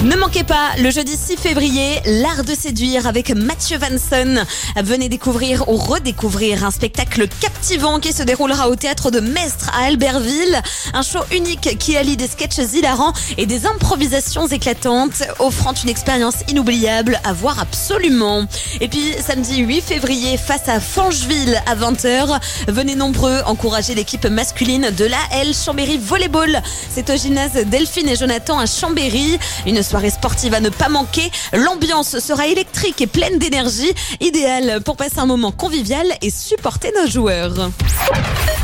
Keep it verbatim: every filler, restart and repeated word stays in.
Ne manquez pas, le jeudi six février, l'art de séduire avec Mathieu Vanson. Venez découvrir ou redécouvrir un spectacle captivant qui se déroulera au théâtre de Mestre à Albertville. Un show unique qui allie des sketchs hilarants et des improvisations éclatantes, offrant une expérience inoubliable à voir absolument. Et puis, samedi huit février, face à Fancheville à vingt heures, venez nombreux encourager l'équipe masculine de l'A L Chambéry Volleyball. C'est au gymnase Delphine et Jonathan à Chambéry. Une soirée sportive à ne pas manquer. L'ambiance sera électrique et pleine d'énergie, idéale pour passer un moment convivial et supporter nos joueurs.